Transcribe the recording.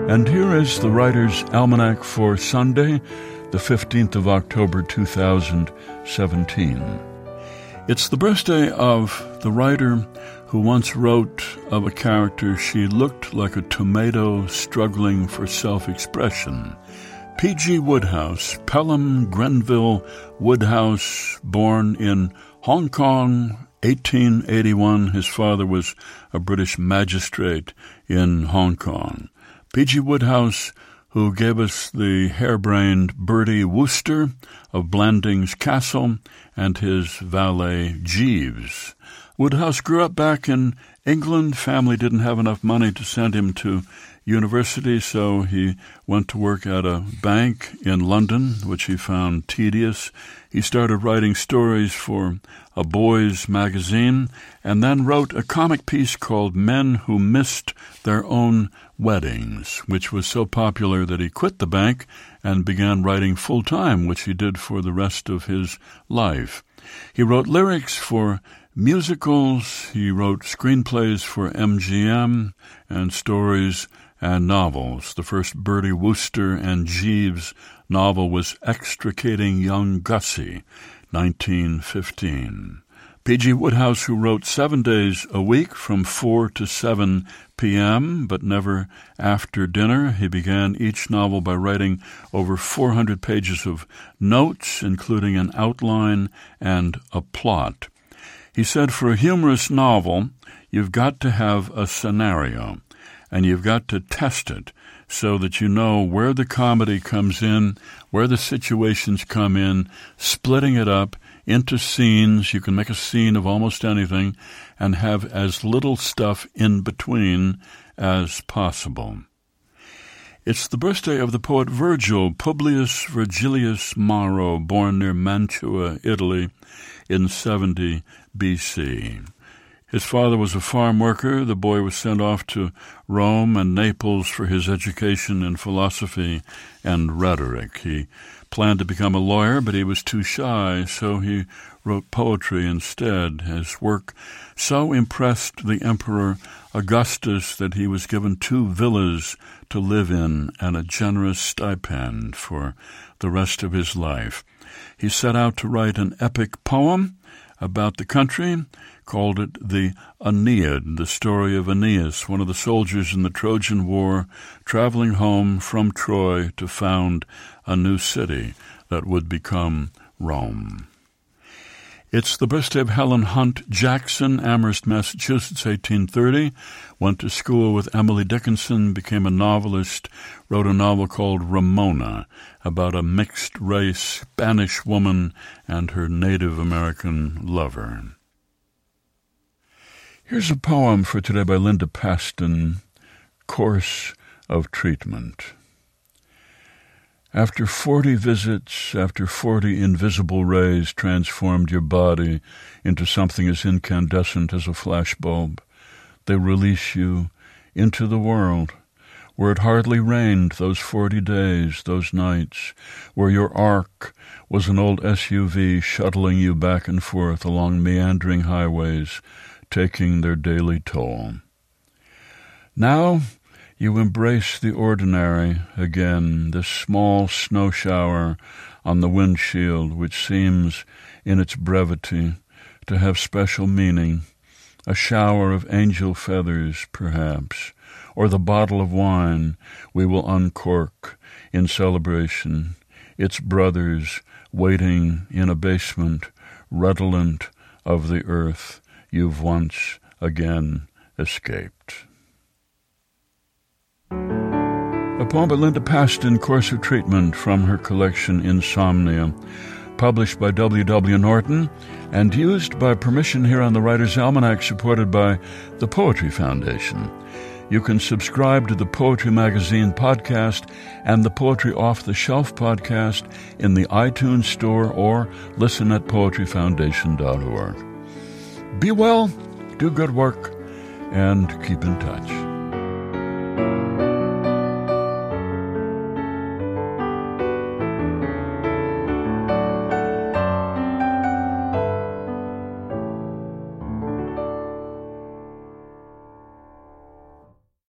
And here is the Writer's Almanac for Sunday, the 15th of October, 2017. It's the birthday of the writer who once wrote of a character, she looked like a tomato struggling for self-expression. P.G. Wodehouse, Pelham Grenville Wodehouse, born in Hong Kong, 1881. His father was a British magistrate in Hong Kong. P.G. Wodehouse, who gave us the harebrained Bertie Wooster of Blandings Castle and his valet Jeeves. Wodehouse grew up back in England. Family didn't have enough money to send him to university, so he went to work at a bank in London, which he found tedious. He started writing stories for a boys' magazine and then wrote a comic piece called Men Who Missed Their Own Weddings, which was so popular that he quit the bank and began writing full-time, which he did for the rest of his life. He wrote lyrics for musicals, he wrote screenplays for MGM, and stories and novels. The first Bertie Wooster and Jeeves novel was Extricating Young Gussie, 1915. P.G. Wodehouse, who wrote 7 days a week from 4 to 7 p.m., but never after dinner. He began each novel by writing over 400 pages of notes, including an outline and a plot. He said, for a humorous novel, you've got to have a scenario, and you've got to test it so that you know where the comedy comes in, where the situations come in, splitting it up into scenes. You can make a scene of almost anything and have as little stuff in between as possible. It's the birthday of the poet Virgil, Publius Virgilius Maro, born near Mantua, Italy, in 70 B.C. His father was a farm worker. The boy was sent off to Rome and Naples for his education in philosophy and rhetoric. He planned to become a lawyer, but he was too shy, so he wrote poetry instead. His work so impressed the Emperor Augustus that he was given 2 villas to live in and a generous stipend for the rest of his life. He set out to write an epic poem about the country, called it the Aeneid, the story of Aeneas, one of the soldiers in the Trojan War, traveling home from Troy to found a new city that would become Rome. It's the birthday of Helen Hunt Jackson, Amherst, Massachusetts, 1830. Went to school with Emily Dickinson, became a novelist, wrote a novel called Ramona about a mixed-race Spanish woman and her Native American lover. Here's a poem for today by Linda Paston, Course of Treatment. After 40 visits, after 40 invisible rays transformed your body into something as incandescent as a flashbulb, they release you into the world, where it hardly rained those 40 days, those nights, where your ark was an old SUV shuttling you back and forth along meandering highways, taking their daily toll. Now you embrace the ordinary again, this small snow shower on the windshield, which seems, in its brevity, to have special meaning, a shower of angel feathers, perhaps, or the bottle of wine we will uncork in celebration, its brothers waiting in a basement redolent of the earth you've once again escaped. A poem by Linda Paston, Course of Treatment, from her collection Insomnia, published by W.W. Norton and used by permission here on the Writer's Almanac, supported by the Poetry Foundation. You can subscribe to the Poetry Magazine podcast and the Poetry Off the Shelf podcast in the iTunes Store or listen at poetryfoundation.org. Be well, do good work, and keep in touch.